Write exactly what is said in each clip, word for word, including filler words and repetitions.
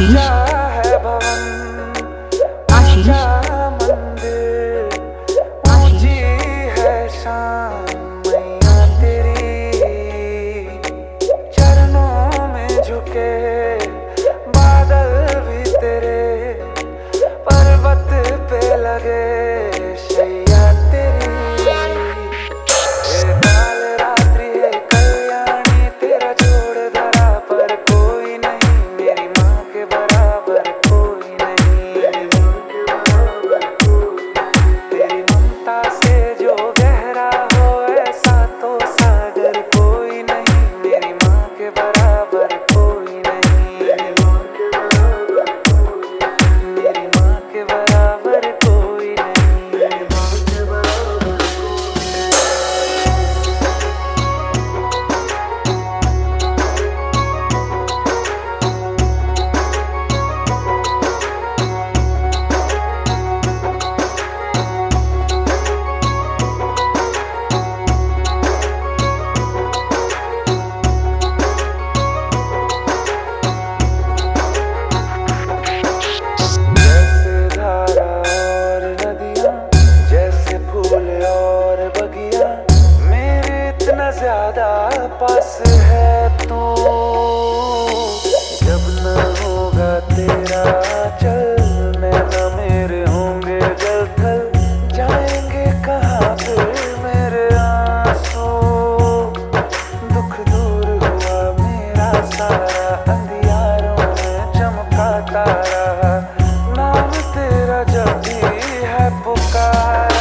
आशीष है भवन, आशीष मंदिर, ऊंची है शान मैया तेरी। चरणों में झुके बादल भी तेरे, पर्वत पे लगे शैया तेरी। काल रात्रि है कल्याणी, तेरा जोड़ धरा पर कोई नहीं, मेरी माँ के बराबर कोई नहीं। तेरी ममता से जो गहरा हो ऐसा तो सागर कोई नहीं, मेरी माँ के बराबर कोई नहीं। मेरी माँ के बराबर कोई नहीं। ज्यादा पास है तू, जब न होगा तेरा चल मैं न मेरे होंगे जल थल, जाएंगे कहाँ फिर मेरे आंसू। दुख दूर हुआ मेरा सारा, अंधियारों में चमका तारा, नाम तेरा जब भी है पुकारा।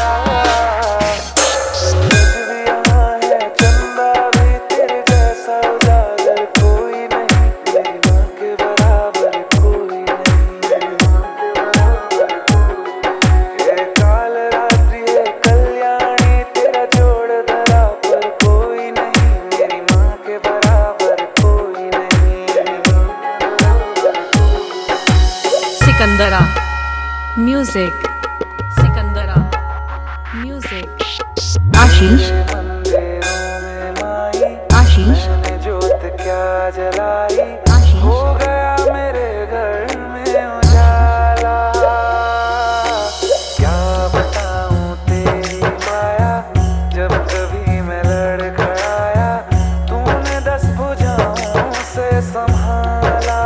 Sikandra music, Sikandra music. आशीष आशीष जोत क्या जलाई, आशीष हो गया मेरे घर में उजाला। क्या बताऊं तेरी माया, जब कभी मैं लड़खड़ाया तूने दस भुजाओं से संभाला।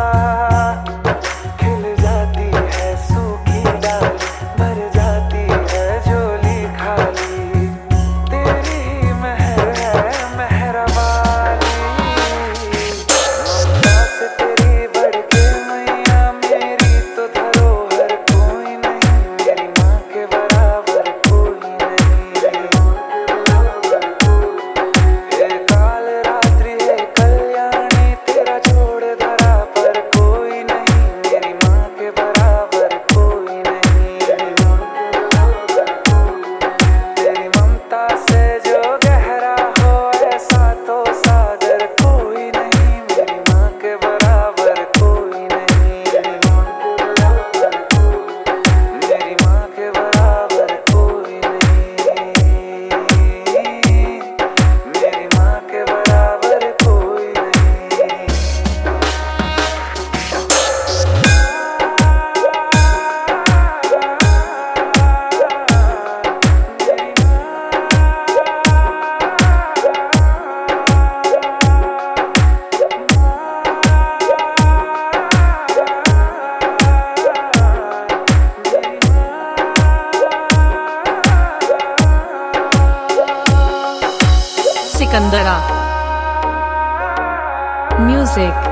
सिकंदरा म्यूजिक।